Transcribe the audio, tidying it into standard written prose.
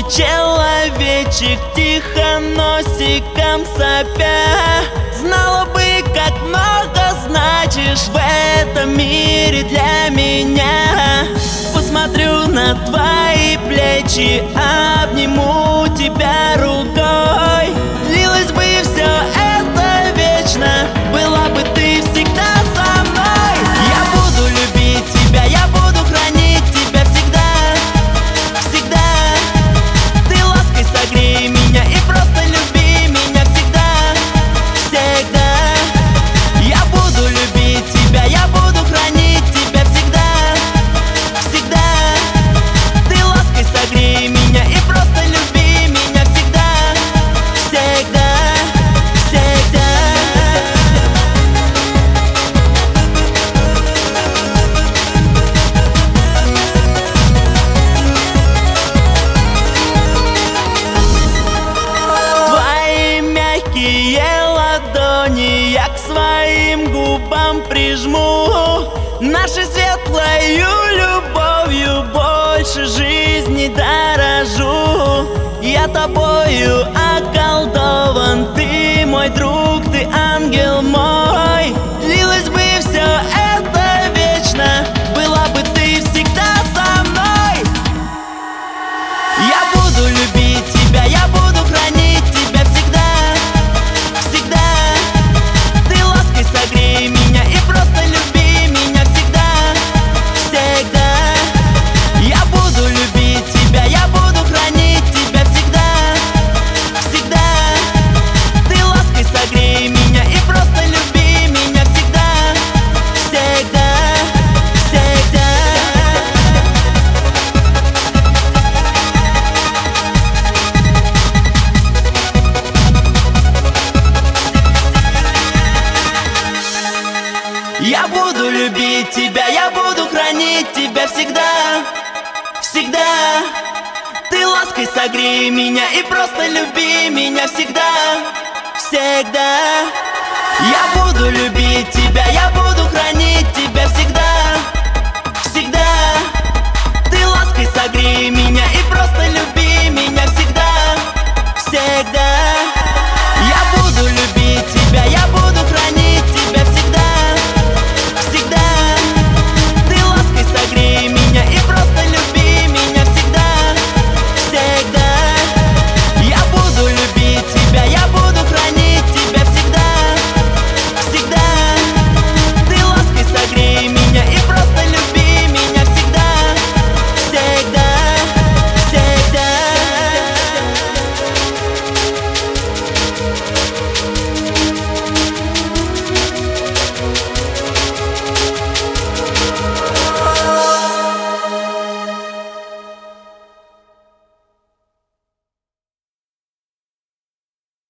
мой человечек, тихо носиком сопя. Знала бы, как много значишь в этом мире для меня. Посмотрю на твои плечи, обниму тебя рукой. Длилось бы все это вечно, была бы ты всегда со мной. Я буду любить тебя, я буду хранить тебя всегда, всегда. Ты лаской согрей меня и просто люби меня всегда, всегда. Я буду любить тебя, я буду хранить тебя всегда, всегда. Ты лаской согрей меня и просто люби меня всегда, всегда, всегда. Твои мягкие ладони я к своим губам прижму. Нашей светлою любовью больше жизни дорожу. Я тобою околдован, ты мой друг, ты ангел мой. Длилось бы все это вечно, была бы ты всегда со мной. Я буду любить тебя, я буду хранить тебя всегда, всегда. Ты лаской согрей меня и просто люби меня всегда, всегда. Я буду любить тебя, я буду хранить тебя всегда, всегда. Ты лаской согрей меня и просто люби меня всегда, всегда, всегда. Я буду любить тебя, я буду хранить тебя всегда, всегда. Ты лаской согрей меня и просто люби меня всегда, всегда. Я буду любить тебя, я буду хранить тебя всегда.